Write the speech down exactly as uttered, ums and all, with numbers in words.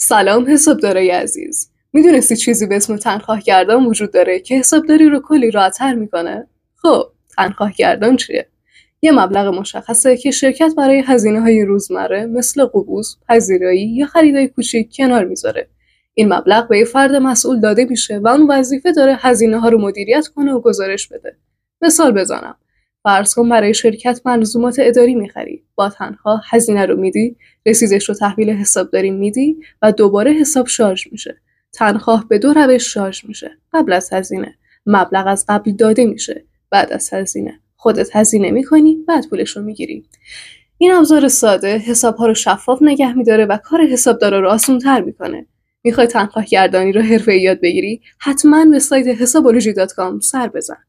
سلام حسابدارای عزیز. میدونستی چیزی به اسم تنخواه گردان وجود داره که حسابداری رو کلی راحت‌تر میکنه؟ خب، تنخواه گردان چیه؟ یه مبلغ مشخصه که شرکت برای هزینه‌های روزمره مثل قبوز، پذیرایی یا خریدای کوچیک کنار میذاره. این مبلغ به یه فرد مسئول داده میشه و اون وظیفه داره هزینه‌ها رو مدیریت کنه و گزارش بده. مثال بزنم. فرض کن برای شرکت ملزومات اداری میخری. با تنخواه هزینه رو میدی، رسیدش رو تحویل حسابداری میدی و دوباره حساب شارژ میشه. تنخواه به دو روش شارژ میشه. قبل از هزینه مبلغ از قبل داده میشه. بعد از هزینه خودت هزینه میکنی، بعد پولش رو میگیری. این ابزار ساده حسابها رو شفاف نگه میداره و کار حسابدارا رو آسان‌تر میکنه. میخوای تنخواه گردانی رو حرفه‌ای یاد بگیری؟ حتما به سایت حسابولوژی دات کام سر بزن.